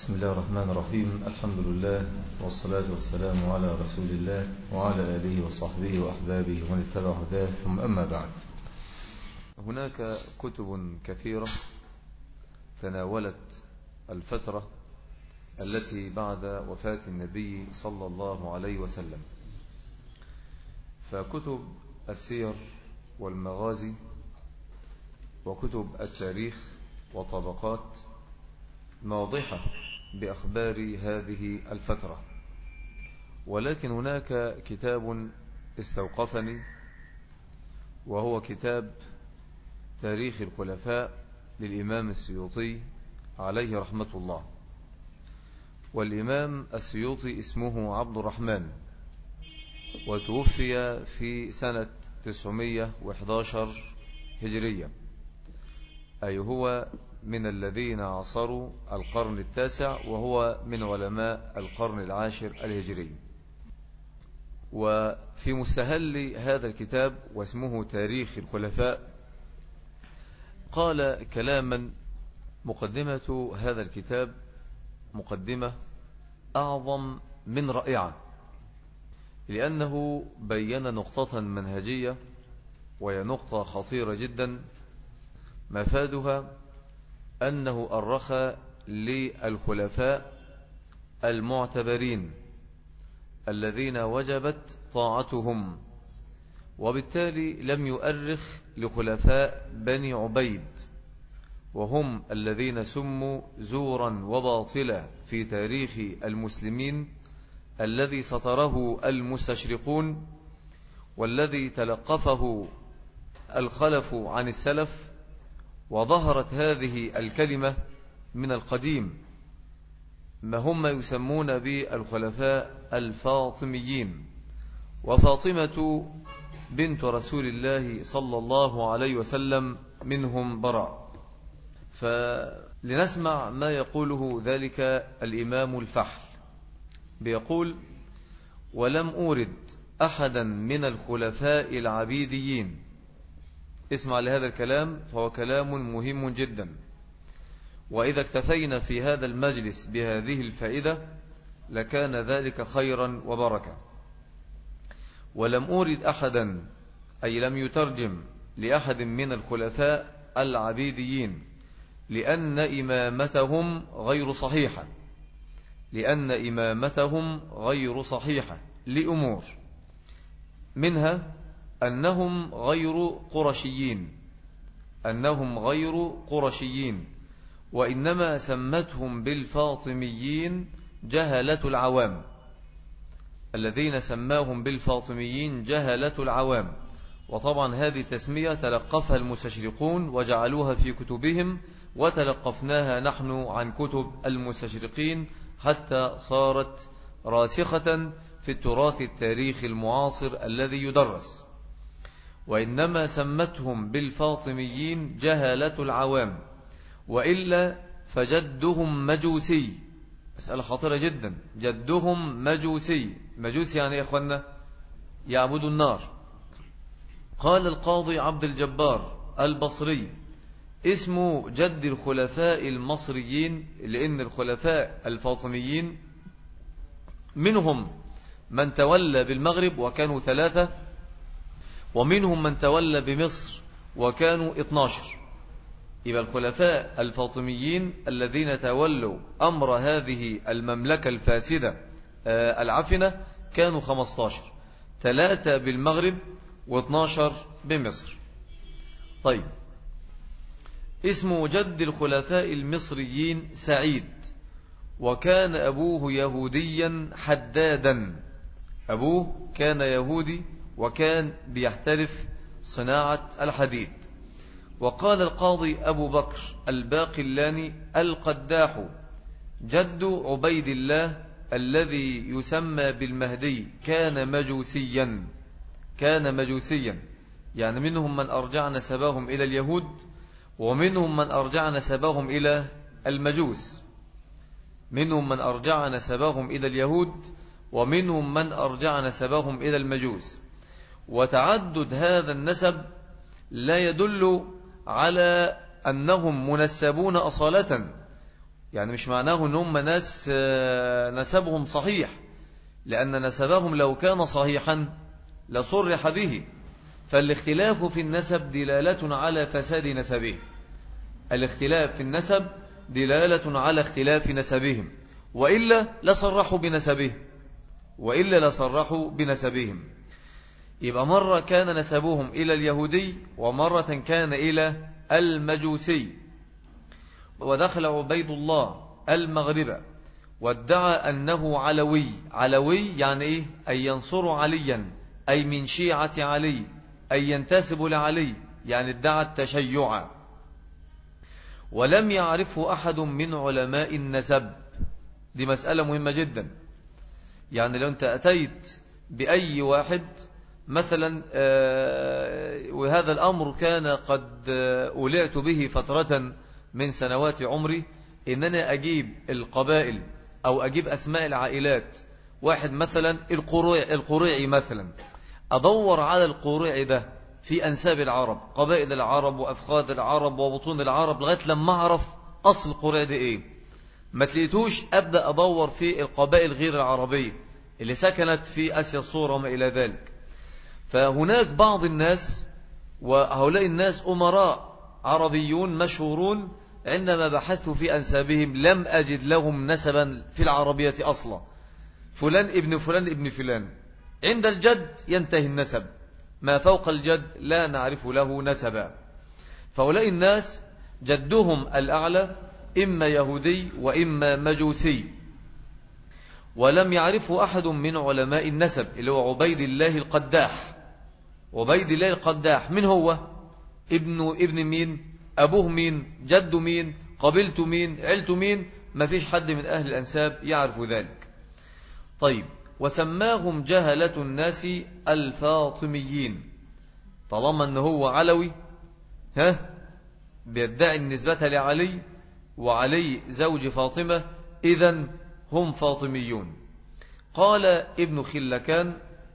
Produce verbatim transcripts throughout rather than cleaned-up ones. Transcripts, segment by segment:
بسم الله الرحمن الرحيم. الحمد لله والصلاة والسلام على رسول الله وعلى آله وصحبه وأحبابه ومن اتبع هداه، ثم أما بعد. هناك كتب كثيرة تناولت الفترة التي بعد وفاة النبي صلى الله عليه وسلم، فكتب السير والمغازي وكتب التاريخ وطبقات واضحة بأخبار هذه الفترة، ولكن هناك كتاب استوقفني وهو كتاب تاريخ الخلفاء للإمام السيوطي عليه رحمة الله. والإمام السيوطي اسمه عبد الرحمن، وتوفي في سنة تسعمائة وأحد عشر هجرية، أي هو من الذين عاصروا القرن التاسع، وهو من علماء القرن العاشر الهجري. وفي مستهل هذا الكتاب واسمه تاريخ الخلفاء قال كلاما. مقدمة هذا الكتاب مقدمة أعظم من رائعة، لأنه بين نقطة منهجية، وهي نقطة خطيرة جدا، مفادها أنه أرخ للخلفاء المعتبرين الذين وجبت طاعتهم، وبالتالي لم يؤرخ لخلفاء بني عبيد، وهم الذين سموا زورا وباطلا في تاريخ المسلمين، الذي سطره المستشرقون والذي تلقفه الخلف عن السلف، وظهرت هذه الكلمة من القديم ما هم يسمون بالخلفاء الفاطميين. وفاطمة بنت رسول الله صلى الله عليه وسلم منهم براء. فلنسمع ما يقوله ذلك الإمام الفحل، بيقول: ولم أورد أحدا من الخلفاء العبيديين. اسمع لهذا الكلام، فهو كلام مهم جدا، وإذا اكتفينا في هذا المجلس بهذه الفائدة لكان ذلك خيرا وبركة. ولم أورد أحدا، أي لم يترجم لأحد من الخلفاء العبيديين، لأن إمامتهم غير صحيحة لأن إمامتهم غير صحيحة لأمور، منها أنهم غير قرشيين أنهم غير قرشيين وإنما سمتهم بالفاطميين جهلة العوام. الذين سماهم بالفاطميين جهلة العوام، وطبعا هذه التسمية تلقفها المستشرقون وجعلوها في كتبهم، وتلقفناها نحن عن كتب المستشرقين حتى صارت راسخة في التراث التاريخي المعاصر الذي يدرس. وإنما سمتهم بالفاطميين جهلة العوام، وإلا فجدهم مجوسي. مسألة خطيرة جدا، جدهم مجوسي. مجوسي يعني يا أخوانا يعبد النار. قال القاضي عبد الجبار البصري: اسم جد الخلفاء المصريين، لأن الخلفاء الفاطميين منهم من تولى بالمغرب وكانوا ثلاثة، ومنهم من تولى بمصر وكانوا اثناشر. يبقى الخلفاء الفاطميين الذين تولوا أمر هذه المملكة الفاسدة العفنة كانوا خمسة عشر، ثلاثة بالمغرب واثناشر بمصر. طيب، اسم جد الخلفاء المصريين سعيد، وكان أبوه يهوديا حدادا. أبوه كان يهودي وكان بيحترف صناعة الحديد. وقال القاضي أبو بكر الباقلاني القداح: جد عبيد الله الذي يسمى بالمهدي كان مجوسيا كان مجوسيا يعني منهم من أرجع نسبهم إلى اليهود، ومنهم من أرجع نسبهم إلى المجوس منهم من أرجع نسبهم إلى اليهود ومنهم من أرجع نسبهم إلى المجوس. وتعدد هذا النسب لا يدل على أنهم منسبون أصالة، يعني مش معناه ان هم ناس نسبهم صحيح، لأن نسبهم لو كان صحيحا لصرح به. فالاختلاف في النسب دلالة على فساد نسبه، الاختلاف في النسب دلالة على اختلاف نسبهم، وإلا لصرحوا بنسبه وإلا لصرحوا بنسبهم. يبقى مرة كان نسبهم إلى اليهودي، ومرة كان إلى المجوسي. ودخل عبيد الله المغرب وادعى أنه علوي. علوي يعني إيه؟ أي ينصر عليا، أي من شيعة علي، أي ينتسب لعلي، يعني ادعى التشيع. ولم يعرفه أحد من علماء النسب. دي مسألة مهمة جدا. يعني لو أنت أتيت بأي واحد مثلا، وهذا الأمر كان قد أولعت به فترة من سنوات عمري، إننا أجيب القبائل أو أجيب أسماء العائلات. واحد مثلا القريعي القريعي مثلا، أدور على القريعي ده في أنساب العرب، قبائل العرب وأفخاذ العرب وبطون العرب، لغاية لما أعرف أصل القريعي ده إيه. ما تلقيتوش أبدأ أدور في القبائل غير العربية اللي سكنت في آسيا الصغرى وما إلى ذلك. فهناك بعض الناس، وهؤلاء الناس أمراء عربيون مشهورون، عندما بحثت في أنسابهم لم أجد لهم نسبا في العربية أصلا. فلان ابن فلان ابن فلان، عند الجد ينتهي النسب، ما فوق الجد لا نعرف له نسبا. فهؤلاء الناس جدهم الأعلى إما يهودي وإما مجوسي. ولم يعرفه أحد من علماء النسب، اللي هو عبيد الله القداح. عبيد الله القداح من هو؟ ابن ابن مين؟ أبوه مين؟ جده مين؟ قبيلته مين؟ عيلته مين؟ ما فيش حد من أهل الأنساب يعرف ذلك. طيب، وسماهم جهلة الناس الفاطميين. طالما أنه هو علوي، ها بيدعي النسبة لعلي، وعلي زوج فاطمة، إذن هم فاطميون. قال ابن خلكان: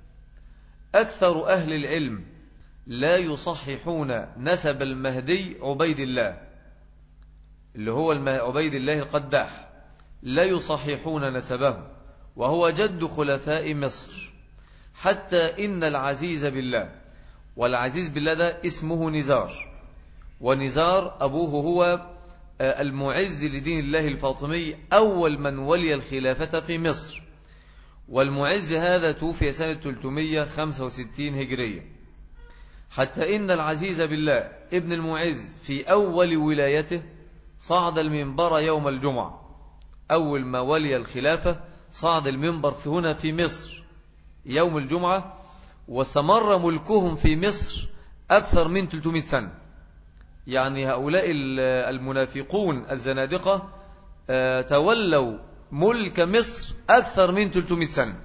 أكثر أهل العلم لا يصححون نسب المهدي عبيد الله، اللي هو عبيد الله القداح، لا يصححون نسبه، وهو جد خلفاء مصر. حتى إن العزيز بالله، والعزيز بالله ده اسمه نزار، ونزار أبوه هو المعز لدين الله الفاطمي، أول من ولي الخلافة في مصر. والمعز هذا توفي سنة ثلاثمائة وخمسة وستين هجرية. حتى إن العزيز بالله ابن المعز في أول ولايته صعد المنبر يوم الجمعة. أول ما ولي الخلافة صعد المنبر في هنا في مصر يوم الجمعة، واستمر ملكهم في مصر أكثر من ثلاثمائة سنة. يعني هؤلاء المنافقون الزنادقة تولوا ملك مصر أكثر من ثلاثمائة سنة.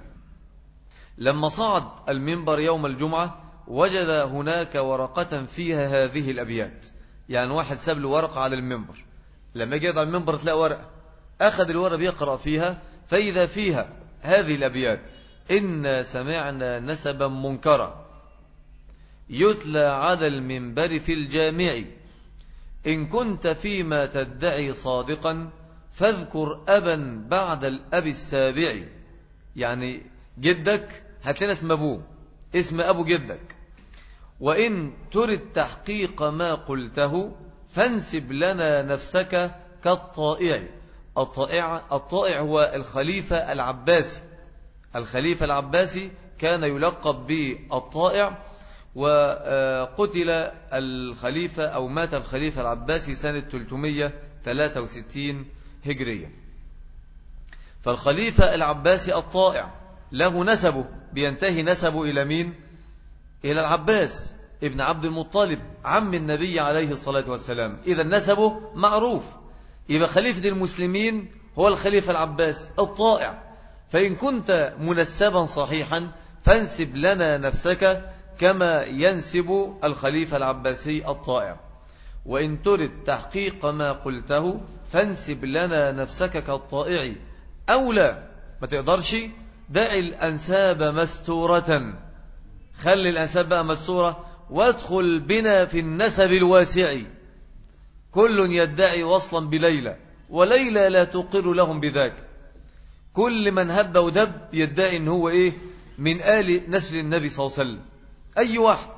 لما صعد المنبر يوم الجمعة وجد هناك ورقة فيها هذه الأبيات. يعني واحد ساب له ورقة على المنبر، لما جاء على المنبر تلاقي ورقة، أخذ الورقة بيقرأ فيها، فإذا فيها هذه الأبيات: إنا سمعنا نسبا منكرا يتلى على المنبر في الجامع، إن كنت فيما تدعي صادقا فاذكر أبا بعد الأب السابع. يعني جدك هتلاقي اسم أبوه، اسم أبو جدك. وإن ترد تحقيق ما قلته فانسب لنا نفسك كالطائع. الطائع, الطائع هو الخليفة العباسي. الخليفة العباسي كان يلقب بالطائع، وقتل الخليفة أو مات الخليفة العباسي سنة ثلاثمائة وثلاثة وستين هجرية. فالخليفة العباسي الطائع له نسبه، بينتهي نسبه إلى مين؟ إلى العباس ابن عبد المطلب عم النبي عليه الصلاة والسلام. إذا نسبه معروف، يبقى خليفة المسلمين هو الخليفة العباس الطائع. فإن كنت منسبا صحيحا فانسب لنا نفسك كما ينسب الخليفة العباسي الطائع. وإن ترد تحقيق ما قلته فانسب لنا نفسك كالطائع. أو لا، ما تقدرش، دع الأنساب مستورة، خلي الأنساب بقى مستورة، وادخل بنا في النسب الواسع. كل يدعي وصلا بليلى، وليلى لا تقر لهم بذاك. كل من هب ودب يدعي ان هو ايه من آل نسل النبي صلى الله عليه وسلم. اي واحد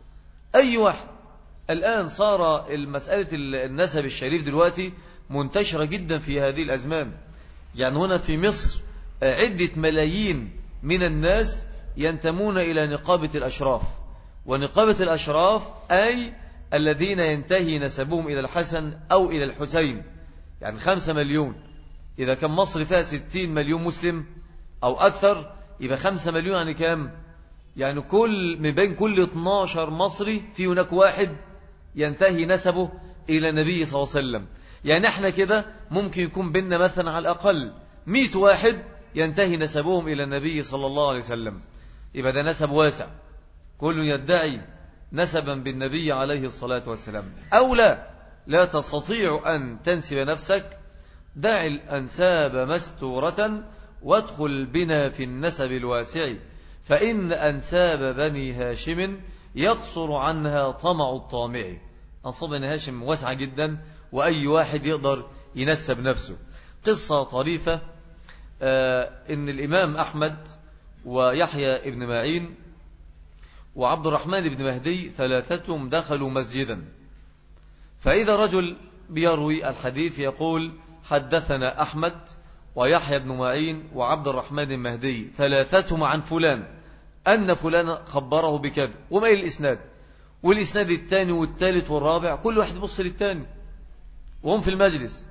اي واحد الآن صار المسألة النسب الشريف دلوقتي منتشرة جدا في هذه الأزمان. يعني هنا في مصر عدة ملايين من الناس ينتمون إلى نقابة الأشراف، ونقابة الأشراف أي الذين ينتهي نسبهم إلى الحسن أو إلى الحسين. يعني خمسة مليون، إذا كان مصر فيها ستين مليون مسلم أو أكثر، يبقى خمسة مليون يعني كام؟ يعني كل من بين كل اثناشر مصري في هناك واحد ينتهي نسبه إلى النبي صلى الله عليه وسلم. يعني احنا كده ممكن يكون بيننا مثلا على الأقل مئة واحد ينتهي نسبهم إلى النبي صلى الله عليه وسلم. يبقى ده نسب واسع، كل يدعي نسبا بالنبي عليه الصلاة والسلام. أو لا لا تستطيع أن تنسب نفسك، دع الأنساب مستورة وادخل بنا في النسب الواسع، فإن أنساب بني هاشم يقصر عنها طمع الطامع. أنصاب بني هاشم واسعة جدا، وأي واحد يقدر ينسب نفسه. قصة طريفة، آه إن الإمام أحمد ويحيى ابن معين وعبد الرحمن بن مهدي ثلاثتهم دخلوا مسجدا، فإذا رجل بيروي الحديث يقول حدثنا أحمد ويحيى بن معين وعبد الرحمن بن مهدي ثلاثتهم عن فلان أن فلان خبره بكذا، وما إلى الإسناد، والإسناد الثاني والثالث والرابع كل واحد يبص للثاني وهم في المجلس.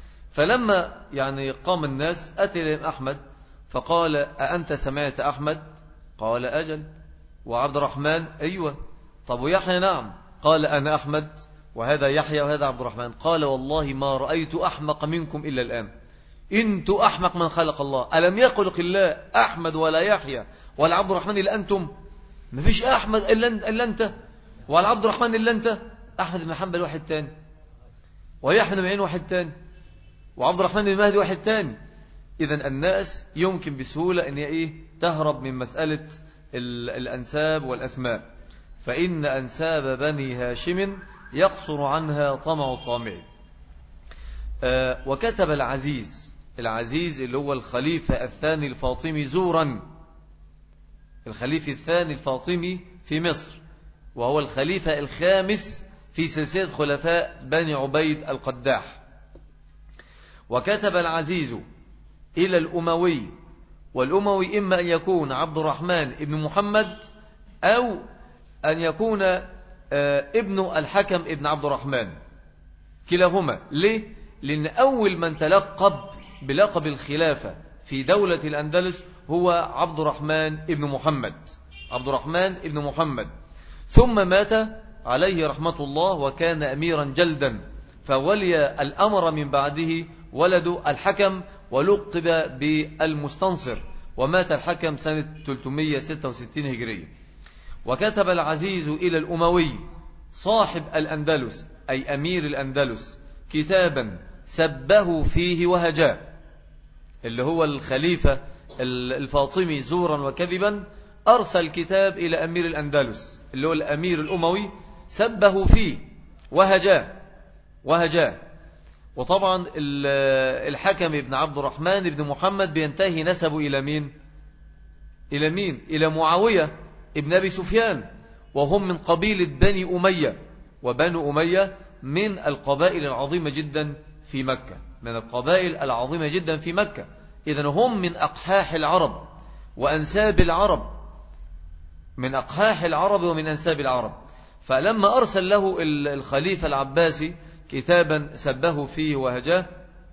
فلما يعني قام الناس أتى إليهم أحمد فقال أأنت سمعت أحمد؟ قال أجل. وعبد الرحمن؟ أيوة. طب ويحيى؟ نعم. قال أنا أحمد وهذا يحيى وهذا عبد الرحمن. قال والله ما رأيت أحمق منكم إلا الآن، انتوا أحمق من خلق الله. ألم يخلق الله أحمد ولا يحيى ولا عبد الرحمن إلا أنتم؟ ما فيش أحمد إلا أنت ولا عبد الرحمن إلا أنت. أحمد بن حنبل واحد تاني، ويحيى بن معين واحد تاني، وعبد الرحمن بن مهدي واحد تاني. إذن الناس يمكن بسهولة أن إيه تهرب من مسألة الأنساب والأسماء، فإن أنساب بني هاشم يقصر عنها طمع الطامع. آه وكتب العزيز، العزيز اللي هو الخليفة الثاني الفاطمي زورا، الخليفة الثاني الفاطمي في مصر، وهو الخليفة الخامس في سلسلة خلفاء بني عبيد القداح. وكتب العزيز إلى الأموي، والأموي إما أن يكون عبد الرحمن ابن محمد أو أن يكون ابن الحكم ابن عبد الرحمن، كلاهما. ليه؟ لأن أول من تلقب بلقب الخلافة في دولة الأندلس هو عبد الرحمن ابن محمد، عبد الرحمن ابن محمد، ثم مات عليه رحمة الله وكان أميرا جلدا، فولي الأمر من بعده ولد الحكم ولقب بالمستنصر، ومات الحكم سنة ثلاثمائة وستة وستين هجرية. وكتب العزيز إلى الأموي صاحب الأندلس أي أمير الأندلس كتابا سبه فيه وهجاه، اللي هو الخليفة الفاطمي زورا وكذبا، أرسل كتاب إلى أمير الأندلس اللي هو الأمير الأموي سبه فيه وهجاه وهجاه. وطبعا الحكم ابن عبد الرحمن ابن محمد بينتهي نسبه إلى مين؟ إلى مين؟ إلى معاوية ابن أبي سفيان، وهم من قبيلة بني أمية، وبنو أمية من القبائل العظيمة جدا في مكة، من القبائل العظيمة جدا في مكة. إذن هم من أقحاح العرب وأنساب العرب، من أقحاح العرب ومن أنساب العرب. فلما أرسل له الخليفة العباسي كتابا سبه فيه وهجاه،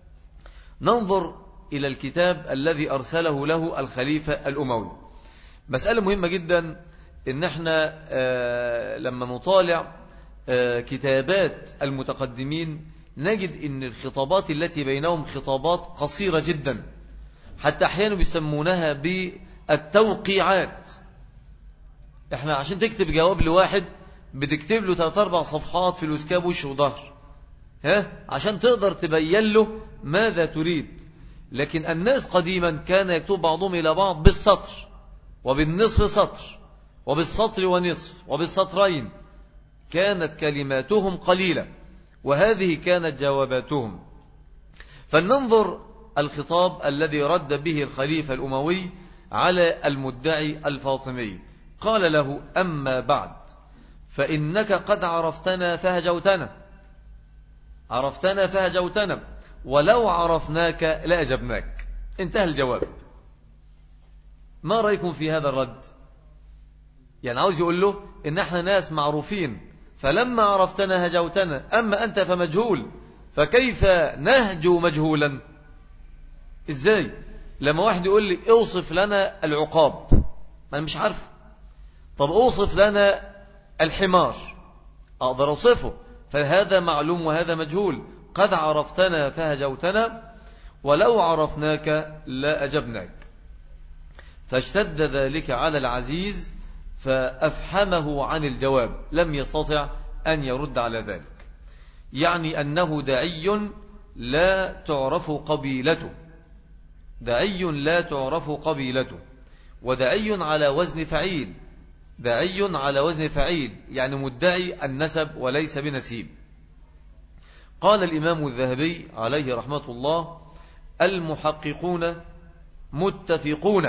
ننظر إلى الكتاب الذي أرسله له الخليفة الأموي. مسألة مهمة جدا إن احنا آه لما نطالع آه كتابات المتقدمين نجد إن الخطابات التي بينهم خطابات قصيرة جدا، حتى أحيانا بيسمونها بالتوقيعات. احنا عشان تكتب جواب لواحد بتكتب له ثلاث أربع صفحات في الوسكاب وش وظهر، ها عشان تقدر تبين له ماذا تريد. لكن الناس قديما كان يكتب بعضهم إلى بعض بالسطر وبالنصف سطر وبالسطر ونصف وبالسطرين، كانت كلماتهم قليلة، وهذه كانت جواباتهم. فلننظر الخطاب الذي رد به الخليفة الأموي على المدعي الفاطمي. قال له: أما بعد، فإنك قد عرفتنا فهجوتنا عرفتنا فهجوتنا ولو عرفناك لأجبناك. انتهى الجواب. ما رأيكم في هذا الرد؟ يعني عاوز يقول له إن احنا ناس معروفين، فلما عرفتنا هجوتنا، أما أنت فمجهول، فكيف نهجو مجهولا؟ إزاي لما واحد يقول لي اوصف لنا العقاب، ما أنا مش عارفه. طب اوصف لنا الحمار، أقدر أوصفه، فهذا معلوم وهذا مجهول. قد عرفتنا فهجوتنا ولو عرفناك لا أجبناك. فاشتد ذلك على العزيز فأفحمه عن الجواب، لم يستطع أن يرد على ذلك. يعني أنه داعي لا تعرف قبيلته داعي لا تعرف قبيلته وداعي على وزن فعيل داعي على وزن فعيل يعني مدعي النسب وليس بنسيب. قال الإمام الذهبي عليه رحمة الله: المحققون متفقون.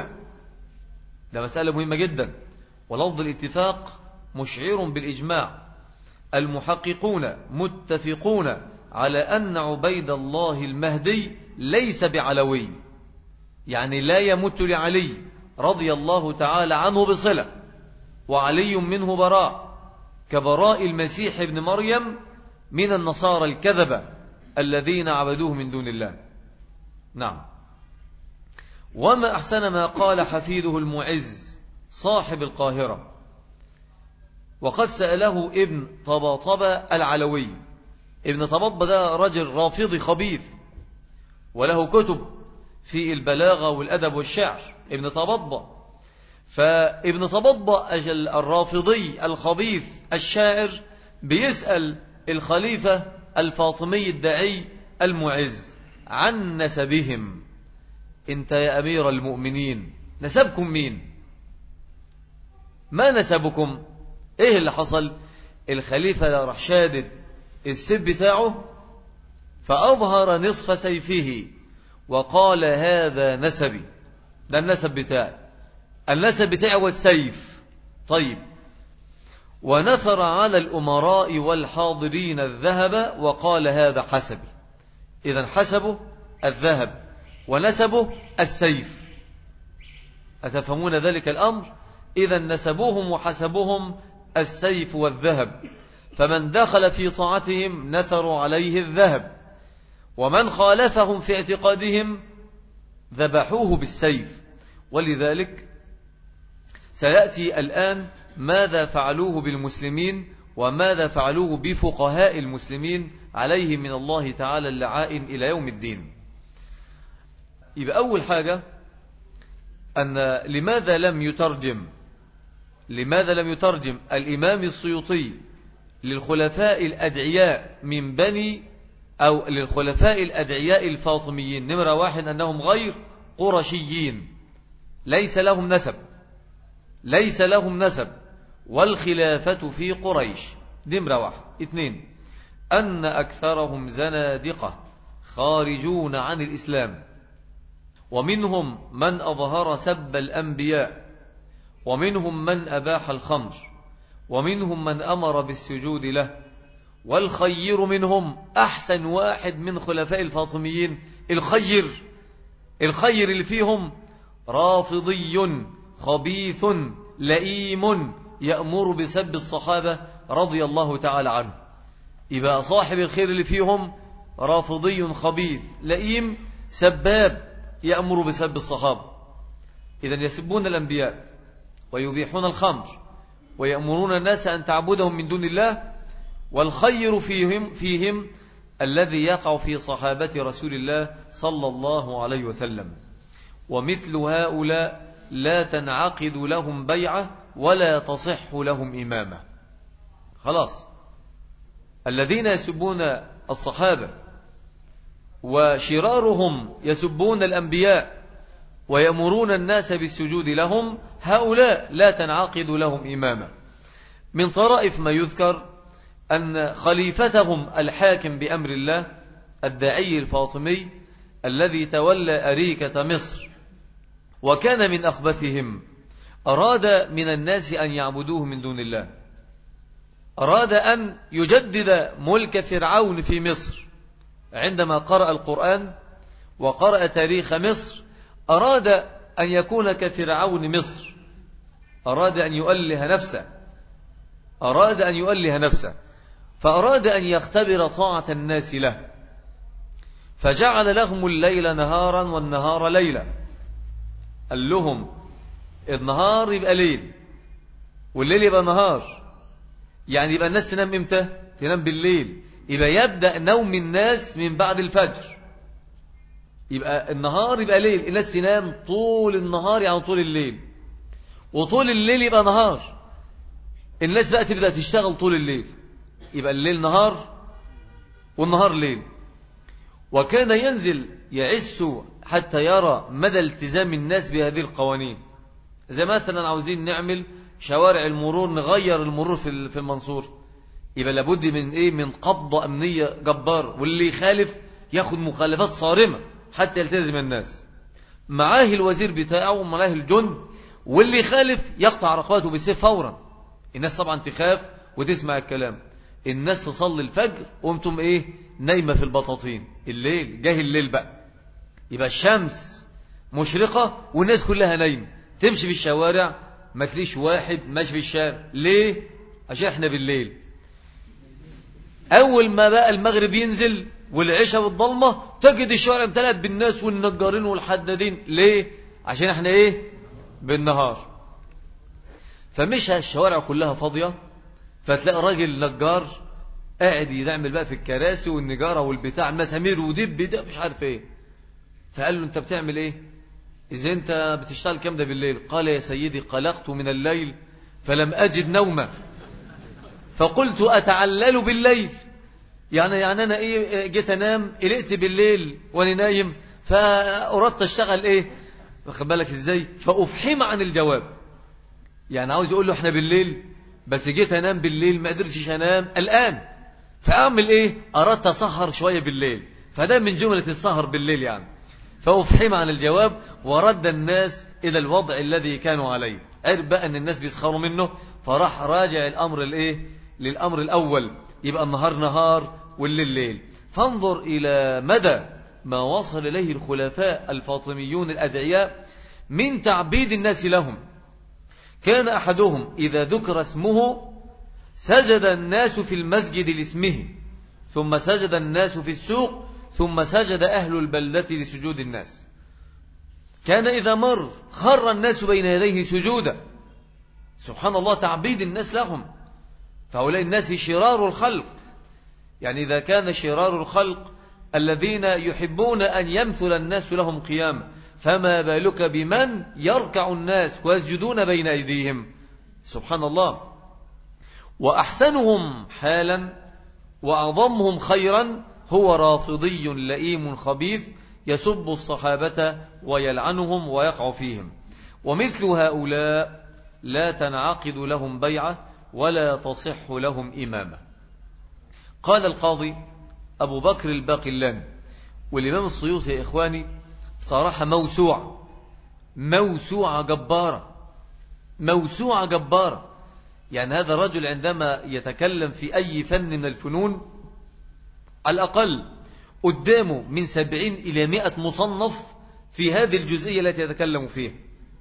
ده مسألة مهمة جدا، ولفظ الاتفاق مشعر بالإجماع. المحققون متفقون على أن عبيد الله المهدي ليس بعلوي، يعني لا يمت لعلي رضي الله تعالى عنه بصلة، وعلي منه براء، كبراء المسيح ابن مريم من النصارى الكذبة الذين عبدوه من دون الله. نعم. وما أحسن ما قال حفيده المعز صاحب القاهرة، وقد سأله ابن طباطبة العلوي. ابن طباطبة ده رجل رافضي خبيث، وله كتب في البلاغة والأدب والشعر، ابن طباطبة. فابن طباطبة الرافضي الخبيث الشاعر بيسأل الخليفة الفاطمي الداعي المعز عن نسبهم. انت يا أمير المؤمنين نسبكم مين؟ ما نسبكم؟ ايه اللي حصل؟ الخليفة راح شادد السيف بتاعه فأظهر نصف سيفه وقال: هذا نسبي، ده النسب بتاعي، النسب بتاعي والسيف. طيب. ونثر على الأمراء والحاضرين الذهب وقال: هذا حسبي. إذن حسبه الذهب ونسبه السيف. أتفهمون ذلك الأمر؟ إذن نسبوهم وحسبهم السيف والذهب، فمن دخل في طاعتهم نثروا عليه الذهب، ومن خالفهم في اعتقادهم ذبحوه بالسيف. ولذلك سيأتي الآن ماذا فعلوه بالمسلمين وماذا فعلوه بفقهاء المسلمين عليه من الله تعالى اللعائن إلى يوم الدين. يبقى أول حاجة أن لماذا لم يترجم لماذا لم يترجم الإمام السيوطي للخلفاء الأدعياء من بني أو للخلفاء الأدعياء الفاطميين؟ نمرة واحد أنهم غير قرشيين، ليس لهم نسب ليس لهم نسب والخلافة في قريش. نمرة واحد. اثنين، أن أكثرهم زنادقة خارجون عن الإسلام، ومنهم من أظهر سب الأنبياء، ومنهم من أباح الخمر، ومنهم من أمر بالسجود له. والخير منهم أحسن واحد من خلفاء الفاطميين، الخير الخير اللي فيهم رافضي خبيث لئيم يأمر بسب الصحابة رضي الله تعالى عنه. يبقى صاحب الخير اللي فيهم رافضي خبيث لئيم سباب يأمر بسب الصحابة. إذن يسبون الأنبياء ويبيحون الخمر ويأمرون الناس أن تعبدهم من دون الله. والخير فيهم فيهم الذي يقع في صحابة رسول الله صلى الله عليه وسلم. ومثل هؤلاء لا تنعقد لهم بيعة ولا تصح لهم إمامة. خلاص. الذين يسبون الصحابة وشرارهم يسبون الأنبياء ويأمرون الناس بالسجود لهم، هؤلاء لا تنعقد لهم إمامة. من طرائف ما يذكر أن خليفتهم الحاكم بأمر الله الداعي الفاطمي الذي تولى أريكة مصر وكان من أخبثهم أراد من الناس أن يعبدوه من دون الله، أراد أن يجدد ملك فرعون في مصر. عندما قرأ القرآن وقرأ تاريخ مصر أراد أن يكون كفرعون مصر، أراد أن يؤله نفسه أراد أن يؤله نفسه فأراد أن يختبر طاعة الناس له، فجعل لهم الليل نهارا والنهار ليلا. قال لهم النهار يبقى ليل والليل يبقى نهار، يعني يبقى الناس تنام امتى؟ تنام بالليل، يبقى يبدأ نوم الناس من بعد الفجر، يبقى النهار يبقى ليل، الناس تنام طول النهار يعني طول الليل، وطول الليل يبقى نهار، الناس بقى تبدأ تشتغل طول الليل، يبقى الليل نهار والنهار ليل. وكان ينزل يعس حتى يرى مدى التزام الناس بهذه القوانين. زي مثلا عاوزين نعمل شوارع المرور، نغير المرور في في المنصور، يبقى لابد من ايه؟ من قبضة أمنية جبار، واللي يخالف ياخد مخالفات صارمة حتى يلتزم الناس. معاه الوزير بتاعه ومعاه الجند، واللي يخالف يقطع رقبته بالسيف فورا. الناس طبعا تخاف وتسمع الكلام، الناس تصلي الفجر وانتم ايه؟ نايمة في البطاطين. الليل جاه الليل بقى، يبقى الشمس مشرقة والناس كلها نايمة، تمشي في الشوارع ما تليش واحد ماشي في الشارع. ليه؟ عشان احنا بالليل. اول ما بقى المغرب ينزل والعشاء والضلمة تجد الشوارع امتلأت بالناس والنجارين والحدادين. ليه؟ عشان احنا ايه؟ بالنهار. فمشى الشوارع كلها فاضية، فتلاقي راجل نجار قاعد يعمل بقى في الكراسي والنجارة والبتاع المسامير ودب ده مش عارف ايه. فقال له انت بتعمل ايه؟ اذا انت بتشتغل كام ده بالليل؟ قال يا سيدي قلقت من الليل فلم اجد نوما فقلت اتعلل بالليل. يعني يعني انا ايه؟ جيت انام قلقت بالليل وانا نايم فاردت اشتغل ايه؟ واخد بالك ازاي؟ فافحم عن الجواب، يعني عاوز يقول له احنا بالليل بس جيت انام بالليل ما قدرتش انام الان، فاعمل ايه؟ اردت اسهر شويه بالليل، فده من جمله السهر بالليل يعني. فافحم عن الجواب ورد الناس الى الوضع الذي كانوا عليه. عرف بقى ان الناس بيسخروا منه، فراح راجع الامر الايه؟ للامر الاول، يبقى النهار نهار والليل ليل. فانظر الى مدى ما وصل اليه الخلفاء الفاطميون الادعياء من تعبيد الناس لهم. كان أحدهم إذا ذكر اسمه سجد الناس في المسجد لاسمه، ثم سجد الناس في السوق، ثم سجد أهل البلدة لسجود الناس. كان إذا مر خر الناس بين يديه سجودا. سبحان الله، تعبيد الناس لهم. فهؤلاء الناس شرار الخلق، يعني إذا كان شرار الخلق الذين يحبون أن يمثل الناس لهم قياما، فما بالك بمن يركع الناس ويسجدون بين أيديهم؟ سبحان الله. وأحسنهم حالا وأعظمهم خيرا هو رافضي لئيم خبيث يسب الصحابة ويلعنهم ويقع فيهم، ومثل هؤلاء لا تنعقد لهم بيعة ولا تصح لهم إمامة. قال القاضي أبو بكر الباقلاني، والإمام السيوطي يا إخواني بصراحة موسوعة موسوعة جبارة موسوعة جبارة. يعني هذا الرجل عندما يتكلم في أي فن من الفنون على الأقل قدامه من سبعين إلى مئة مصنف في هذه الجزئية التي يتكلم فيها.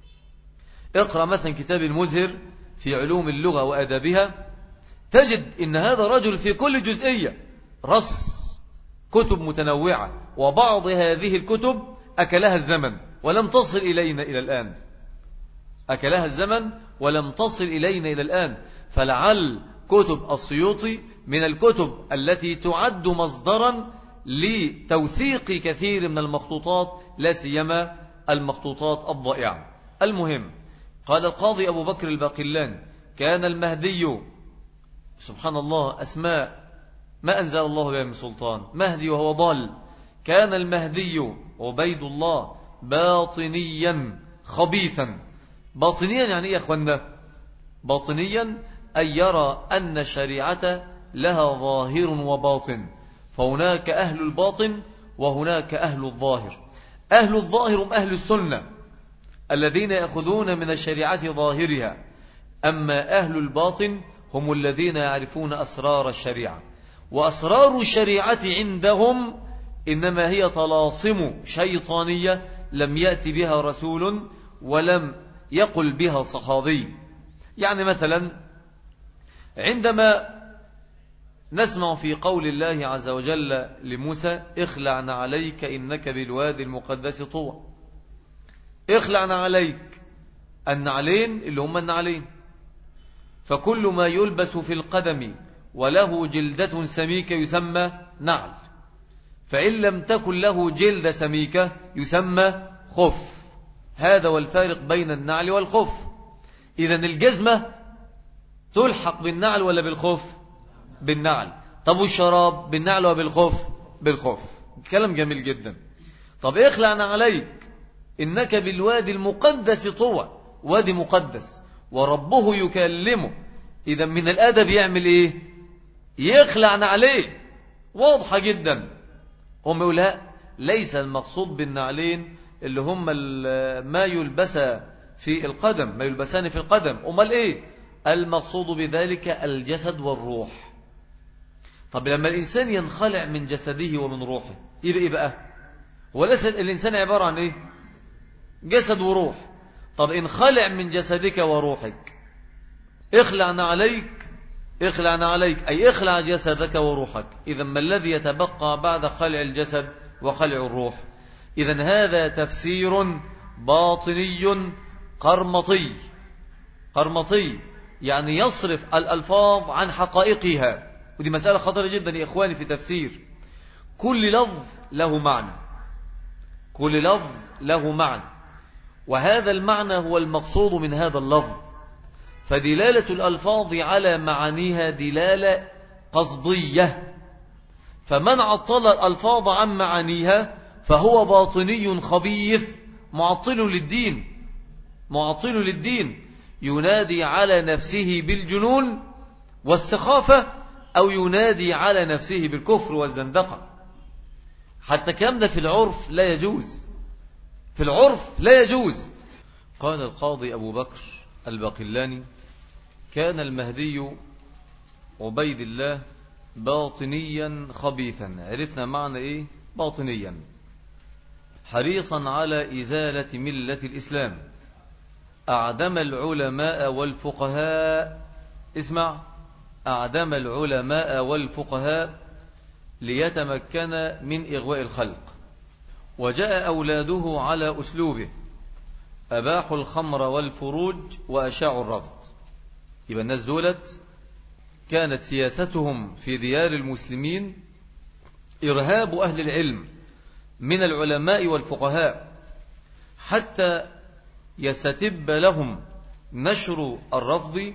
اقرأ مثلا كتاب المزهر في علوم اللغة وأدابها، تجد إن هذا رجل في كل جزئية رص كتب متنوعة، وبعض هذه الكتب أكلها الزمن ولم تصل إلينا إلى الآن أكلها الزمن ولم تصل إلينا إلى الآن. فلعل كتب السيوطي من الكتب التي تعد مصدرا لتوثيق كثير من المخطوطات، لا سيما المخطوطات الضائعة. المهم، قال القاضي أبو بكر الباقلاني: كان المهدي، سبحان الله، أسماء ما أنزل الله بها من سلطان، مهدي وهو ضال. كان المهدي عبيد الله باطنيا خبيثا. باطنيا يعني إيه يا أخوانا؟ باطنيا أي يرى أن الشريعة لها ظاهر وباطن، فهناك أهل الباطن وهناك أهل الظاهر. أهل الظاهر هم أهل السنة الذين يأخذون من الشريعة ظاهرها، أما أهل الباطن هم الذين يعرفون أسرار الشريعة، وأسرار الشريعة عندهم إنما هي طلاسم شيطانية لم يأتي بها رسول ولم يقل بها صحابي. يعني مثلا عندما نسمع في قول الله عز وجل لموسى اخلعنا عليك إنك بالوادي المقدس طوى، اخلعنا عليك، النعلين اللي هم النعلين، فكل ما يلبس في القدم وله جلدة سميكة يسمى نعل، فإن لم تكن له جلد سميكة يسمى خف. هذا والفارق بين النعل والخف. إذن الجزمة تلحق بالنعل ولا بالخف؟ بالنعل. طب والشراب بالنعل وبالخف؟ بالخف. كلام جميل جدا. طب اخلعنا عليك إنك بالوادي المقدس طوى، وادي مقدس وربه يكلمه، إذا من الأدب يعمل إيه؟ يخلعنا عليه. واضحة جدا. هم يقول لا، ليس المقصود بالنعلين اللي هم ما يلبس في القدم، ما يلبسان في القدم. أمال إيه؟ المقصود بذلك الجسد والروح. طب لما الإنسان ينخلع من جسده ومن روحه يبقى إيه بقى؟ هو الإنسان عبارة عن إيه؟ جسد وروح. طب انخلع من جسدك وروحك، اخلعنا عليك، اخلعنا عليك أي اخلع جسدك وروحك. إذا ما الذي يتبقى بعد خلع الجسد وخلع الروح؟ إذا هذا تفسير باطني قرمطي. قرمطي يعني يصرف الألفاظ عن حقائقها، ودي مسألة خطرة جدا يا إخواني في تفسير. كل لفظ له معنى، كل لفظ له معنى، وهذا المعنى هو المقصود من هذا اللفظ. فدلالة الألفاظ على معانيها دلالة قصدية، فمن عطل الألفاظ عن معانيها فهو باطني خبيث معطل للدين، معطل للدين، ينادي على نفسه بالجنون والسخافة أو ينادي على نفسه بالكفر والزندقة. حتى كلام ده في العرف لا يجوز، في العرف لا يجوز. قال القاضي أبو بكر الباقلاني كان المهدي عبيد الله باطنيا خبيثا. عرفنا معنى إيه باطنيا؟ حريصا على إزالة ملة الإسلام، أعدم العلماء والفقهاء، اسمع، أعدم العلماء والفقهاء ليتمكن من إغواء الخلق. وجاء أولاده على أسلوبه، أباحوا الخمر والفروج وأشاعوا الرفض. يبقى الناس دولت كانت سياستهم في ديار المسلمين إرهاب أهل العلم من العلماء والفقهاء حتى يستتب لهم نشر الرفض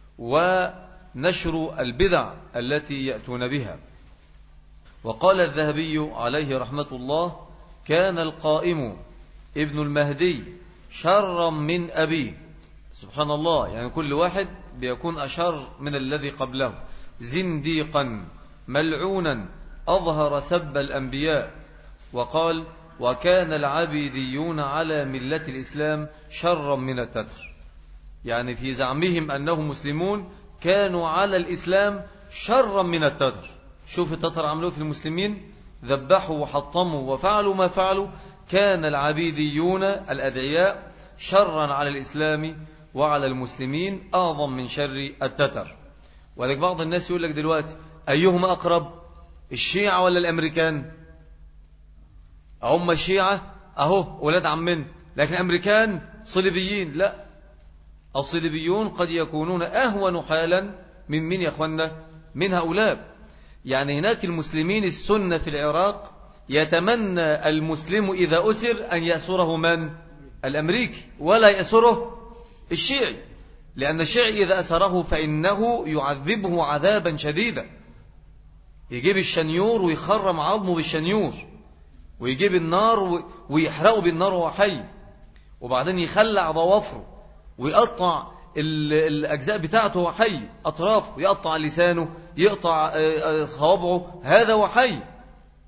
ونشر البدع التي يأتون بها. وقال الذهبي عليه رحمة الله كان القائم ابن المهدي شرا من أبيه. سبحان الله، يعني كل واحد بيكون أشر من الذي قبله. زنديقا ملعونا أظهر سب الأنبياء. وقال وكان العبيديون على ملة الإسلام شرا من التتر، يعني في زعمهم أنهم مسلمون كانوا على الإسلام شرا من التتر. شوف التتر عملوا في المسلمين، ذبحوا وحطموا وفعلوا ما فعلوا. كان العبيديون الأدعياء شرا على الإسلام وعلى المسلمين أعظم من شر التتر. ولذلك بعض الناس يقول لك دلوقتي أيهما أقرب، الشيعة ولا الأمريكان؟ هم الشيعة أهو ولاد عمنا، لكن الأمريكان صليبيين. لا، الصليبيون قد يكونون أهون حالا من من يا أخوانا من هؤلاء. يعني هناك المسلمين السنة في العراق يتمنى المسلم إذا أسر أن يأسره من؟ الأمريكي، ولا يأسره الشيعي، لأن الشيعي إذا أسره فإنه يعذبه عذابا شديدا. يجيب الشنيور ويخرم عظمه بالشنيور، ويجيب النار ويحرقه بالنار وهو حي، وبعدين يخلع ضوافره ويقطع الأجزاء بتاعته وهو حي، أطرافه، يقطع لسانه، يقطع صوابعه، هذا وحي.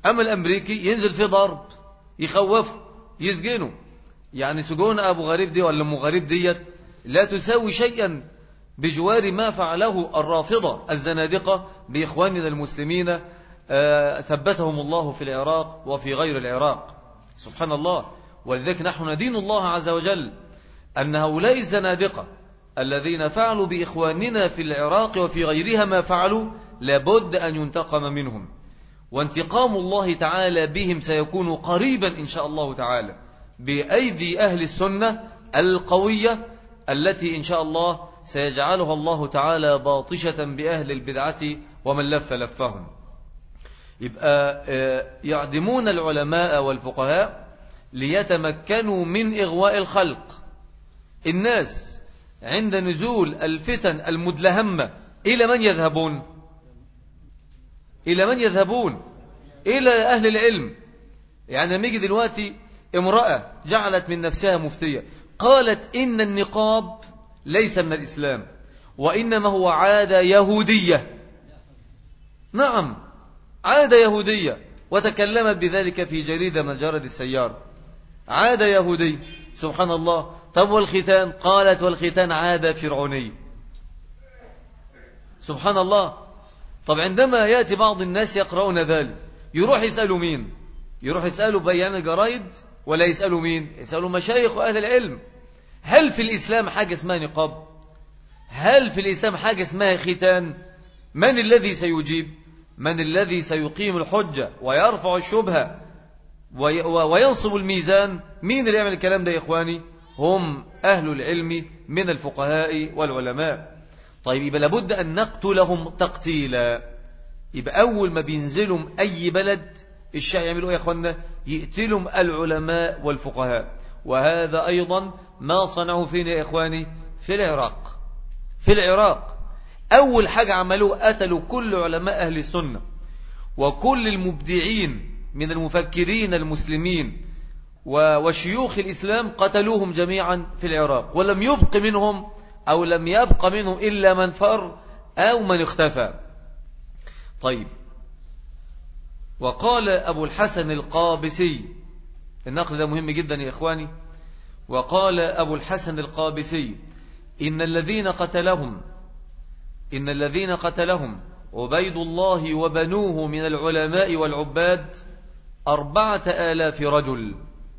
أما الأمريكي ينزل في ضرب، يخوفه، يسجنه. يعني سجون أبو غريب دي ولا أم غريب ديت لا تساوي شيئا بجوار ما فعله الرافضة الزنادقة بإخواننا المسلمين، آه ثبتهم الله في العراق وفي غير العراق. سبحان الله. ولذلك نحن ندين الله عز وجل أن هؤلاء الزنادقة الذين فعلوا بإخواننا في العراق وفي غيرها ما فعلوا لابد أن ينتقم منهم، وانتقام الله تعالى بهم سيكون قريبا إن شاء الله تعالى بأيدي أهل السنة القوية التي إن شاء الله سيجعلها الله تعالى باطشة بأهل البدعة ومن لف لفهم. يبقى يعدمون العلماء والفقهاء ليتمكنوا من إغواء الخلق. الناس عند نزول الفتن المدلهمة إلى من يذهبون؟ إلى من يذهبون؟ إلى أهل العلم. يعني لما يجي دلوقتي امرأة جعلت من نفسها مفتية قالت إن النقاب ليس من الإسلام وإنما هو عادة يهودية. نعم، عادة يهودية، وتكلمت بذلك في جريدة من جرائد السيارة. عادة يهودية، سبحان الله. طب والختان؟ قالت والختان عادة فرعونية. سبحان الله. طب عندما يأتي بعض الناس يقرؤون ذلك يروح يسألوا مين؟ يروح يسألوا بيان الجرائد ولا يسألوا مين؟ يسألوا مشايخ وأهل العلم. هل في الإسلام حاجة اسمها نقاب؟ هل في الإسلام حاجة اسمها ختان؟ من الذي سيجيب؟ من الذي سيقيم الحجة ويرفع الشبهة وينصب الميزان؟ مين اللي يعمل الكلام ده يا إخواني؟ هم أهل العلم من الفقهاء والعلماء. طيب يبقى لابد أن نقتلهم تقتيلا. يبقى أول ما بينزلوا أي بلد الشيعة يعملوا إيه يا إخوانا؟ يقتلهم العلماء والفقهاء. وهذا أيضا ما صنعوا فينا يا إخواني في العراق. في العراق أول حاجة عملوه قتلوا كل علماء أهل السنة وكل المبدعين من المفكرين المسلمين وشيوخ الإسلام، قتلوهم جميعا في العراق، ولم يبق منهم أو لم يبق منهم إلا من فر أو من اختفى. طيب، وقال أبو الحسن القابسي، النقل ده مهم جدا يا إخواني، وقال أبو الحسن القابسي إن الذين قتلهم إن الذين قتلهم عبيد الله وبنوه من العلماء والعباد أربعة آلاف رجل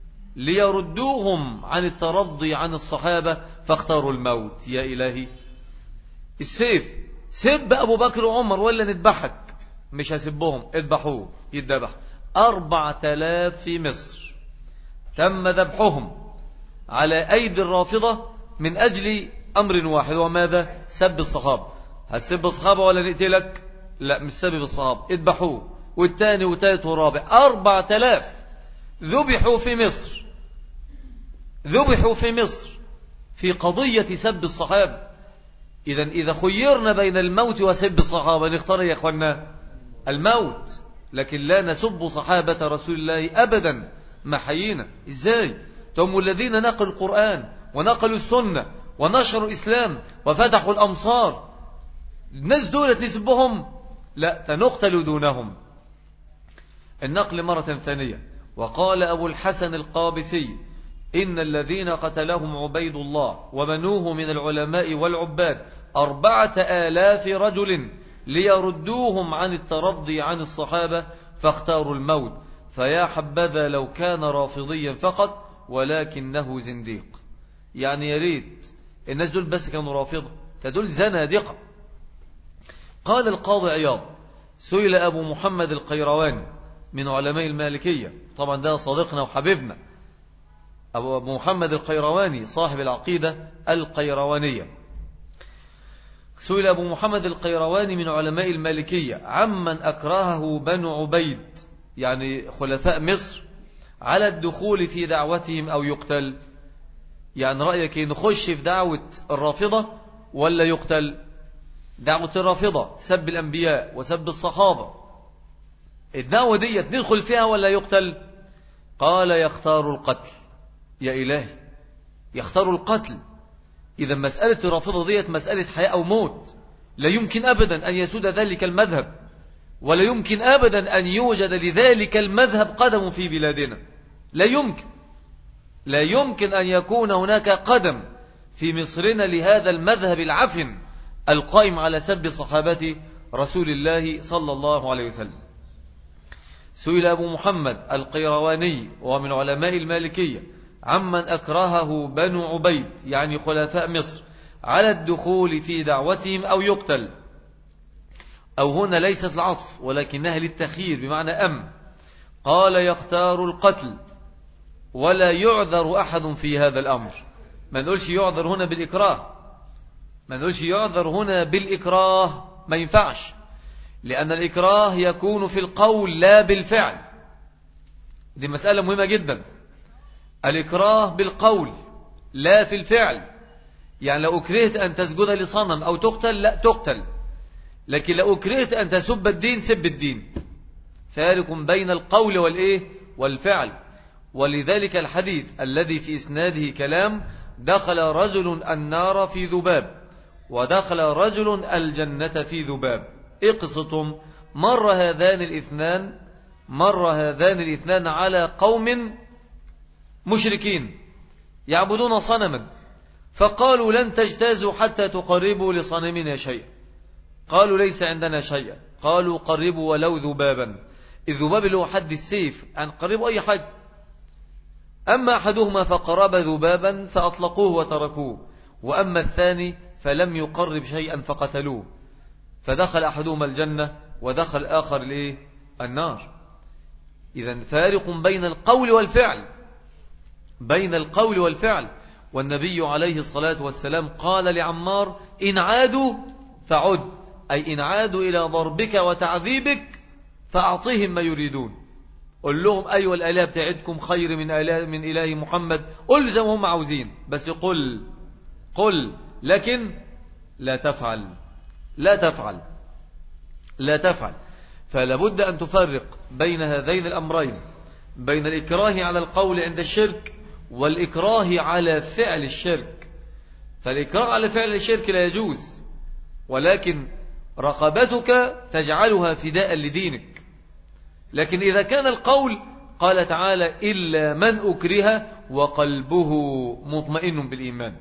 ليردوهم عن الترضي عن الصحابة فاختاروا الموت. يا إلهي، السيف سب أبو بكر وعمر ولا نذبحك؟ مش هسبهم، اذبحوه يذبح. أربعة آلاف في مصر تم ذبحهم على أيدي الرافضة من أجل أمر واحد، وماذا؟ سب الصحابة. هتسب الصحابة ولا نقتلك؟ لا، مش سب الصحابة، اذبحوه. والثاني وثالث ورابع أربعة آلاف ذبحوا في مصر، ذبحوا في مصر في قضية سب الصحابة. إذن إذا خيرنا بين الموت وسب الصحابة نختار يا أخوانا الموت، لكن لا نسب صحابة رسول الله أبدا ما حيينا. إزاي؟ هم الذين نقلوا القرآن ونقلوا السنة ونشروا الإسلام وفتحوا الأمصار. الناس دولة نسبهم؟ لا، تنقتل دونهم. النقل مرة ثانية، وقال أبو الحسن القابسي إن الذين قتلهم عبيد الله وبنوه من العلماء والعباد أربعة آلاف رجل ليردوهم عن الترضي عن الصحابة فاختاروا الموت. فيا حبذا لو كان رافضيا فقط ولكنه زنديق. يعني يا ريت الناس دول بس كانوا رافضة، تدول زنادقة. قال القاضي عياض سئل أبو محمد القيرواني من علماء المالكية، طبعا ده صديقنا وحبيبنا أبو محمد القيرواني صاحب العقيدة القيروانية، سئل أبو محمد القيرواني من علماء المالكية عمن أكرهه بنو عبيد يعني خلفاء مصر على الدخول في دعوتهم أو يقتل. يعني رأيك نخش في دعوة الرافضة ولا يقتل؟ دعوة الرافضة سب الأنبياء وسب الصحابة، الدعوة دي ندخل فيها ولا يقتل؟ قال يختار القتل. يا إلهي، يختار القتل. إذا مسألة الرافضة دي مسألة حياة أو موت، لا يمكن أبدا أن يسود ذلك المذهب. ولا يمكن أبدا أن يوجد لذلك المذهب قدم في بلادنا، لا يمكن لا يمكن أن يكون هناك قدم في مصرنا لهذا المذهب العفن القائم على سب صحابة رسول الله صلى الله عليه وسلم. سئل أبو محمد القيرواني ومن علماء المالكية عمن أكرهه بنو عبيد يعني خلفاء مصر على الدخول في دعوتهم أو يقتل، أو هنا ليست العطف ولكنها للتخيير بمعنى أم، قال يختار القتل ولا يعذر أحد في هذا الأمر. ما نقولش يعذر هنا بالإكراه، ما نقولش يعذر هنا بالإكراه، ما ينفعش، لأن الإكراه يكون في القول لا بالفعل. دي مسألة مهمة جدا، الإكراه بالقول لا في الفعل. يعني لو أكرهت أن تسجد لصنم أو تقتل، لا تقتل، لكن لو أكرهت أن تسب الدين سب الدين. فارق بين القول والإيه والفعل. ولذلك الحديث الذي في إسناده كلام، دخل رجل النار في ذباب ودخل رجل الجنة في ذباب. إيه قصتهم؟ مر هذان الاثنان مر هذان الاثنان على قوم مشركين يعبدون صنما، فقالوا لن تجتازوا حتى تقربوا لصنمنا شيئا. قالوا ليس عندنا شيئا. قالوا قربوا ولو ذبابا. الذباب اللي هو حد السيف، يعني قربوا أي حاجة. أما أحدهما فقرب ذبابا فأطلقوه وتركوه، وأما الثاني فلم يقرب شيئا فقتلوه، فدخل أحدهما الجنة ودخل الآخر الإيه؟ النار. إذن فارق بين القول والفعل، بين القول والفعل. والنبي عليه الصلاة والسلام قال لعمار إن عادوا فعد، أي إن عادوا إلى ضربك وتعذيبك فأعطيهم ما يريدون. قل لهم أيها الآلهة بتاعتكم خير من إله, من إله محمد، قل زي ما هم عاوزين، بس قل قل لكن لا تفعل لا تفعل لا تفعل. فلابد أن تفرق بين هذين الأمرين، بين الإكراه على القول عند الشرك والإكراه على فعل الشرك. فالإكراه على فعل الشرك لا يجوز، ولكن رقبتك تجعلها فداء لدينك. لكن إذا كان القول قال تعالى إلا من أكره وقلبه مطمئن بالإيمان.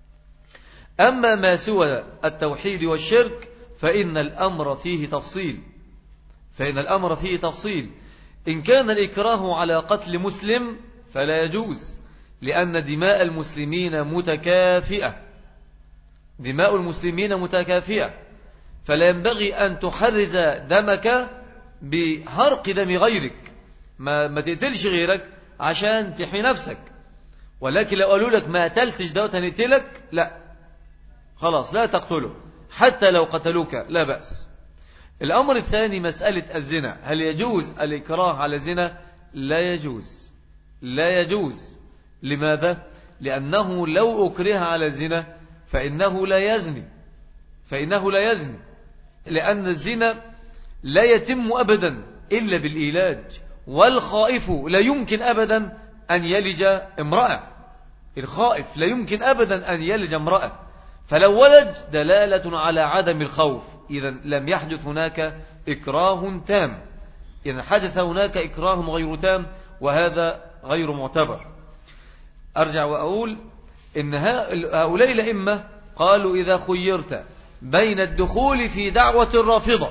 أما ما سوى التوحيد والشرك فإن الأمر فيه تفصيل فإن الأمر فيه تفصيل إن كان الإكراه على قتل مسلم فلا يجوز، لأن دماء المسلمين متكافئة دماء المسلمين متكافئة فلا ينبغي أن تحرز دمك بهرق دم غيرك. ما, ما تقتلش غيرك عشان تحمي نفسك. ولكن لو قالوا لك ما قتلتش دوت هنقتلك، لا خلاص لا تقتله، حتى لو قتلوك لا بأس. الأمر الثاني مسألة الزنا، هل يجوز الإكراه على الزنا؟ لا يجوز لا يجوز. لماذا؟ لأنه لو أكره على الزنا فإنه لا يزني فإنه لا يزني لأن الزنا لا يتم أبدا إلا بالإيلاج، والخائف لا يمكن أبدا أن يلج امرأة. الخائف لا يمكن أبدا أن يلج امرأة، فلو ولج دلالة على عدم الخوف، إذا لم يحدث هناك إكراه تام، إذا حدث هناك إكراه غير تام، وهذا غير معتبر. أرجع وأقول إن هؤلاء الأئمة قالوا إذا خيرت بين الدخول في دعوة الرافضة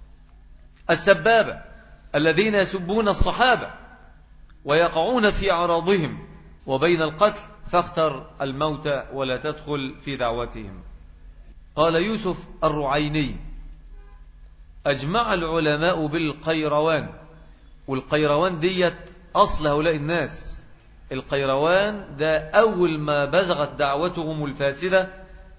السبابة الذين يسبون الصحابة ويقعون في أعراضهم وبين القتل، فاختر الموت ولا تدخل في دعوتهم. قال يوسف الرعيني أجمع العلماء بالقيروان، والقيروان ديت أصل هؤلاء الناس. القيروان ده أول ما بزغت دعوتهم الفاسدة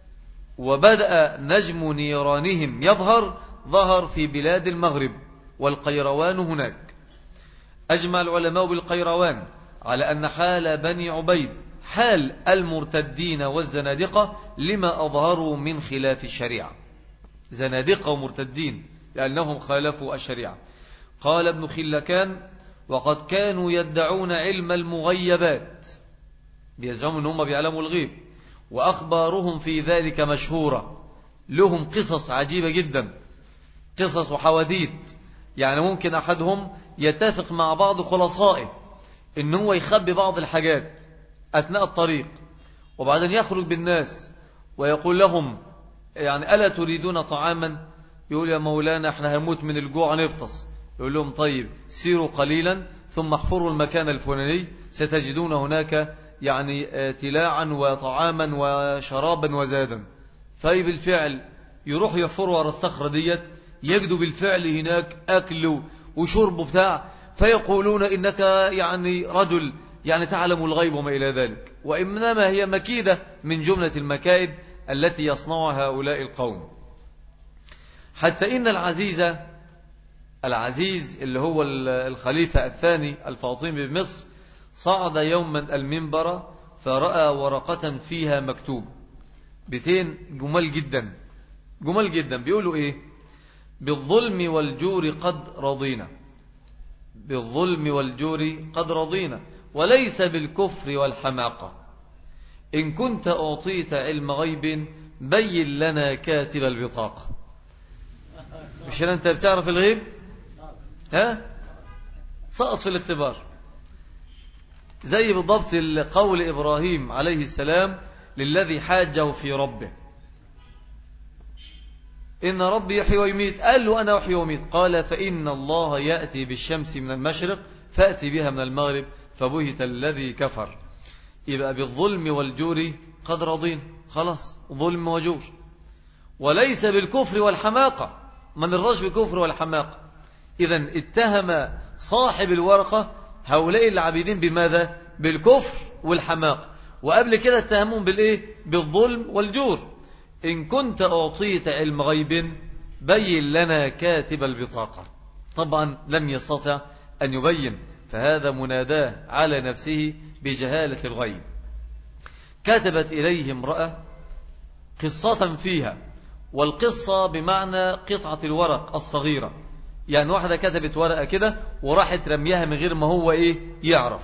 وبدأ نجم نيرانهم يظهر، ظهر في بلاد المغرب، والقيروان هناك. أجمع العلماء بالقيروان على أن حال بني عبيد حال المرتدين والزنادقة لما أظهروا من خلاف الشريعة، زنادقة ومرتدين لأنهم خالفوا الشريعة. قال ابن خلكان وقد كانوا يدعون علم المغيبات، بيزعموا أنهم بيعلموا الغيب، وأخبارهم في ذلك مشهورة، لهم قصص عجيبة جدا، قصص وحواديت يعني ممكن أحدهم يتفق مع بعض خلصائه إن هو يخبي بعض الحاجات أثناء الطريق، وبعدين يخرج بالناس ويقول لهم يعني ألا تريدون طعاما؟ يقول يا مولانا احنا هنموت من الجوع نفطس. يقول لهم طيب سيروا قليلا ثم احفروا المكان الفلاني ستجدون هناك يعني تلاعا وطعاما وشرابا وزادا. فبالفعل يروح يحفروا على الصخرة ديت، يجدوا بالفعل هناك أكل وشرب بتاع، فيقولون إنك يعني رجل يعني تعلم الغيب وما إلى ذلك. وإنما هي مكيدة من جملة المكائد التي يصنعها هؤلاء القوم. حتى إن العزيز العزيز اللي هو الخليفة الثاني الفاطمي بمصر صعد يوما المنبر فرأى ورقة فيها مكتوب بيتين جمال جدا جمال جدا بيقولوا إيه؟ بالظلم والجور قد رضينا، بالظلم والجور قد رضينا وليس بالكفر والحماقة. إن كنت أعطيت علم غيب بين لنا كاتب البطاقة. مش أنت بتعرف الغيب؟ ها؟ سقط في الاختبار. زي بالضبط قول إبراهيم عليه السلام للذي حاجه في ربه إن ربي يحيي ويميت، قال له أنا أحيي ويميت، قال فإن الله يأتي بالشمس من المشرق فأتي بها من المغرب فبهت الذي كفر. يبقى بالظلم والجور قد رضين، خلاص ظلم وجور. وليس بالكفر والحماقة، من الرجل بالكفر والحماقة. إذن اتهم صاحب الورقة هؤلاء العابدين بماذا؟ بالكفر والحماقة. وقبل كده اتهمهم بالإيه؟ بالظلم والجور. إن كنت أعطيت علم غيب بين لنا كاتب البطاقة. طبعا لم يستطع أن يبين، فهذا مناداه على نفسه بجهالة الغيب. كتبت إليه امرأة قصة فيها، والقصة بمعنى قطعة الورق الصغيرة، يعني واحدة كتبت ورقة كده وراحت رميها من غير ما هو إيه يعرف.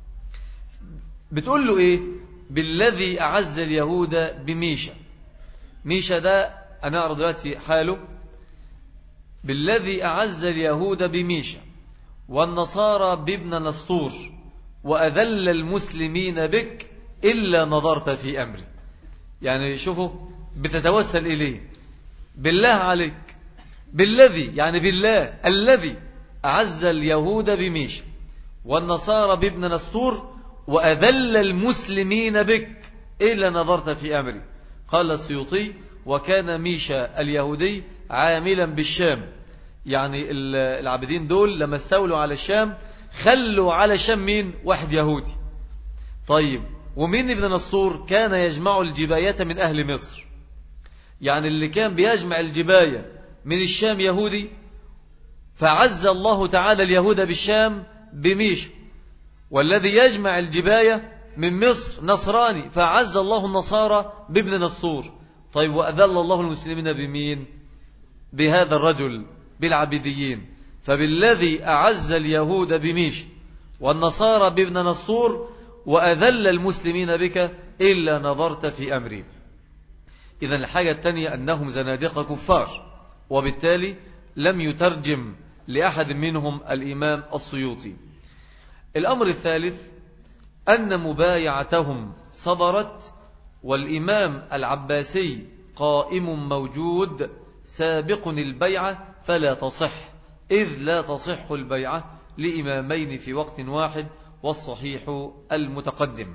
بتقول له إيه؟ بالذي أعز اليهود بميشا. ميشا ده أنا أرى دلوقتي حاله. بالذي أعز اليهود بميشا والنصارى بابن نسطور وأذل المسلمين بك إلا نظرت في أمري. يعني شوفوا بتتوسل إليه، بالله عليك، بالذي يعني بالله الذي أعز اليهود بميشا والنصارى بابن نسطور وأذل المسلمين بك إلا نظرت في أمري. قال السيوطي وكان ميشا اليهودي عاملا بالشام، يعني العابدين دول لما استولوا على الشام خلوا على الشام مين؟ واحد يهودي. طيب ومين ابن نسطور؟ كان يجمع الجباية من أهل مصر، يعني اللي كان بيجمع الجباية من الشام يهودي، فعز الله تعالى اليهود بالشام بميشا. والذي يجمع الجباية من مصر نصراني، فعز الله النصارى بابن نسطور. طيب وأذل الله المسلمين بمين؟ بهذا الرجل، بالعبيديين. فبالذي أعز اليهود بميشا والنصارى بابن نسطور وأذل المسلمين بك إلا نظرت في أمري. إذن الحاجة الثانية أنهم زنادقة كفار، وبالتالي لم يترجم لأحد منهم الإمام السيوطي. الأمر الثالث أن مبايعتهم صدرت والإمام العباسي قائم موجود سابق البيعة فلا تصح، إذ لا تصح البيعة لإمامين في وقت واحد، والصحيح المتقدم.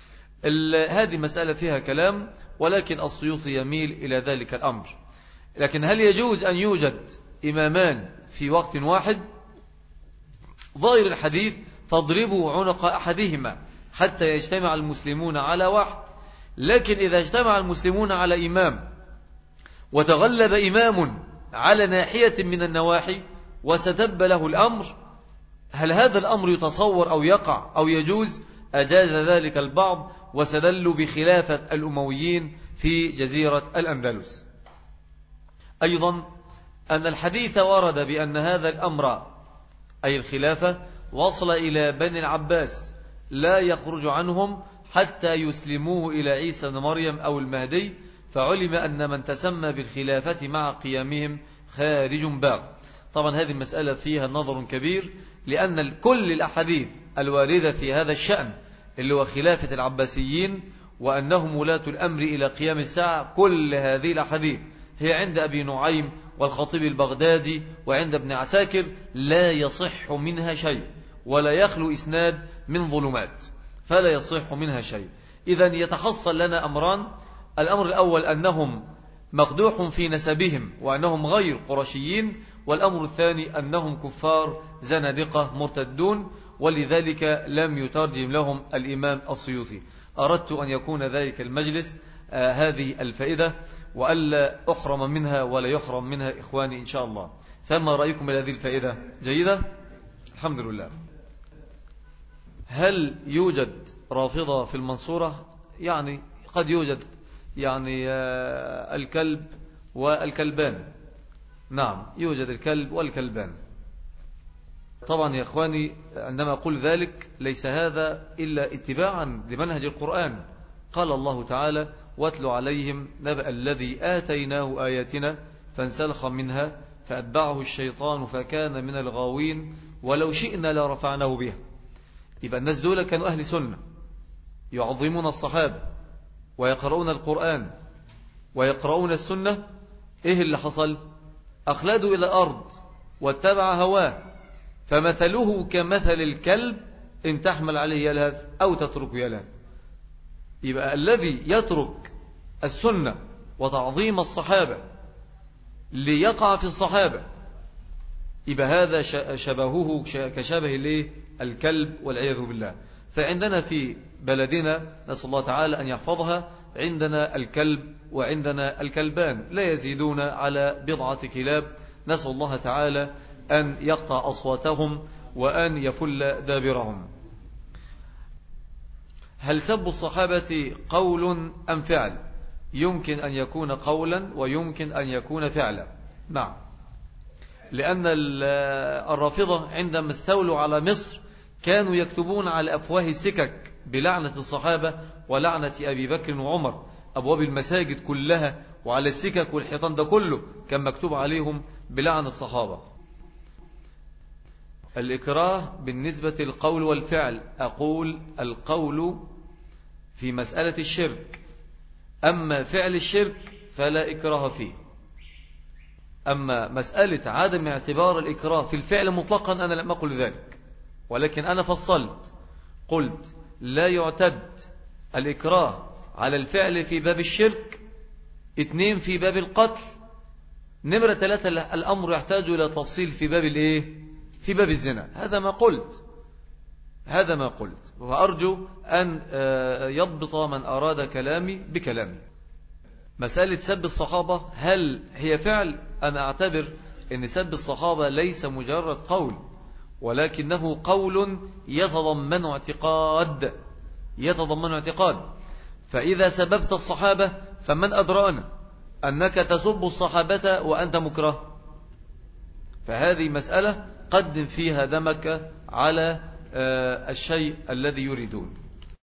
هذه مسألة فيها كلام، ولكن السيوطي يميل إلى ذلك الأمر. لكن هل يجوز أن يوجد إمامان في وقت واحد؟ ظاهر الحديث فاضربوا عنق أحدهما حتى يجتمع المسلمون على واحد. لكن إذا اجتمع المسلمون على إمام وتغلب إمام على ناحية من النواحي وستب له الأمر، هل هذا الأمر يتصور أو يقع أو يجوز؟ أجاز ذلك البعض وسدلوا بخلافة الأمويين في جزيرة الأندلس. أيضا أن الحديث ورد بأن هذا الأمر أي الخلافة وصل إلى بني العباس لا يخرج عنهم حتى يسلموه إلى عيسى بن مريم أو المهدي، فعلم أن من تسمى بالخلافة مع قيامهم خارج باغ. طبعا هذه المسألة فيها نظر كبير، لأن كل الأحاديث الواردة في هذا الشأن اللي هو خلافة العباسيين وأنهم ولاة الأمر إلى قيام الساعة، كل هذه الأحاديث هي عند أبي نعيم والخطيب البغدادي وعند ابن عساكر لا يصح منها شيء، ولا يخلو إسناد من ظلمات، فلا يصح منها شيء. إذن يتحصل لنا أمران: الأمر الأول أنهم مقدوح في نسبهم وأنهم غير قرشيين، والأمر الثاني أنهم كفار زنادقة مرتدون، ولذلك لم يترجم لهم الإمام السيوطي. أردت أن يكون ذلك المجلس آه هذه الفائدة، وألا أحرم منها ولا يحرم منها إخواني إن شاء الله. فما رأيكم بهذه الفائدة؟ جيدة؟ الحمد لله. هل يوجد رافضة في المنصورة؟ يعني قد يوجد يعني آه الكلب والكلبان. نعم، يوجد الكلب والكلبان. طبعا يا إخواني، عندما أقول ذلك ليس هذا إلا اتباعا لمنهج القرآن. قال الله تعالى: واتل عليهم نبأ الذي آتيناه آياتنا فانسلخ منها فأتبعه الشيطان فكان من الغاوين ولو شئنا لرفعناه بها. يبقى الناس دول كانوا أهل سنة، يعظمون الصحابة ويقرؤون القرآن ويقرؤون السنة. إيه اللي حصل؟ أخلدوا إلى الأرض واتبع هواه، فمثله كمثل الكلب إن تحمل عليه يلهث أو تتركه يلهث. يبقى الذي يترك السنة وتعظيم الصحابة ليقع في الصحابة، يبقى هذا شبهه كشبه الايه الكلب والعياذ بالله. فعندنا في بلدنا نسأل الله تعالى أن يحفظها، عندنا الكلب وعندنا الكلبان لا يزيدون على بضعة كلاب، نسأل الله تعالى أن يقطع أصواتهم وأن يفل دابرهم. هل سب الصحابة قول أم فعل؟ يمكن أن يكون قولا ويمكن أن يكون فعلا. نعم، لأن الرافضة عندما استولوا على مصر كانوا يكتبون على أفواه السكك بلعنة الصحابة ولعنة أبي بكر وعمر، أبواب المساجد كلها وعلى السكك والحيطان ده كله كان مكتوب عليهم بلعن الصحابة. الإكراه بالنسبة للقول والفعل، أقول القول في مسألة الشرك، أما فعل الشرك فلا إكراه فيه. أما مسألة عدم اعتبار الإكراه في الفعل مطلقا أنا لم أقل ذلك، ولكن أنا فصلت قلت لا يعتد الإكراه على الفعل في باب الشرك، اثنين في باب القتل، نمرة ثلاثة الأمر يحتاج إلى تفصيل في باب الإيه؟ في باب الزنا. هذا ما قلت هذا ما قلت وأرجو أن يضبط من أراد كلامي بكلامي. مسألة سب الصحابة هل هي فعل؟ أنا أعتبر أن سب الصحابة ليس مجرد قول، ولكنه قول يتضمن اعتقاد يتضمن اعتقاد. فإذا سببت الصحابة فمن أدرانا أنك تسب الصحابة وأنت مكره؟ فهذه مسألة قدم فيها دمك على الشيء الذي يريدون.